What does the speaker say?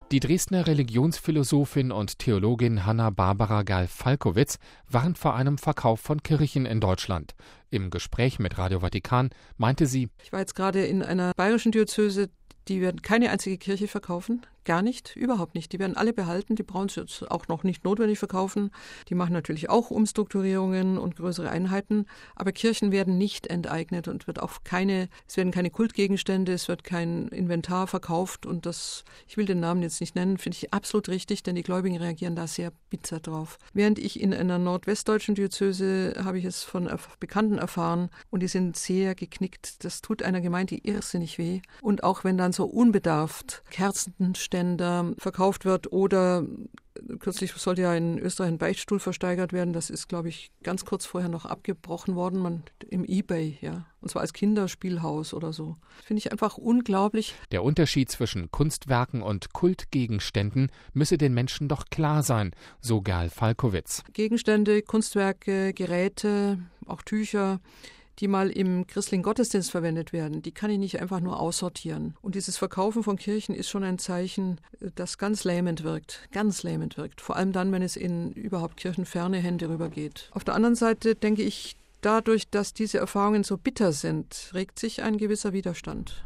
Die Dresdner Religionsphilosophin und Theologin Hanna-Barbara Gall-Falkowitz warnt vor einem Verkauf von Kirchen in Deutschland. Im Gespräch mit Radio Vatikan meinte sie: Ich war jetzt gerade in einer bayerischen Diözese, die werden keine einzige Kirche verkaufen. Gar nicht, überhaupt nicht. Die werden alle behalten, die brauchen es jetzt auch noch nicht notwendig verkaufen. Die machen natürlich auch Umstrukturierungen und größere Einheiten, aber Kirchen werden nicht enteignet und es werden keine Kultgegenstände, es wird kein Inventar verkauft und das, ich will den Namen jetzt nicht nennen, finde ich absolut richtig, denn die Gläubigen reagieren da sehr bitter drauf. Während ich in einer nordwestdeutschen Diözese habe ich es von Bekannten erfahren und die sind sehr geknickt. Das tut einer Gemeinde irrsinnig weh. Und auch wenn dann so unbedarft Kerzenständer verkauft wird oder kürzlich sollte ja in Österreich ein Beichtstuhl versteigert werden. Das ist, glaube ich, ganz kurz vorher noch abgebrochen worden, im eBay, ja. Und zwar als Kinderspielhaus oder so. Finde ich einfach unglaublich. Der Unterschied zwischen Kunstwerken und Kultgegenständen müsse den Menschen doch klar sein, so Gall-Falkowitz. Gegenstände, Kunstwerke, Geräte, auch Tücher, die mal im christlichen Gottesdienst verwendet werden, die kann ich nicht einfach nur aussortieren. Und dieses Verkaufen von Kirchen ist schon ein Zeichen, das ganz lähmend wirkt. Ganz lähmend wirkt. Vor allem dann, wenn es in überhaupt kirchenferne Hände rübergeht. Auf der anderen Seite denke ich, dadurch, dass diese Erfahrungen so bitter sind, regt sich ein gewisser Widerstand.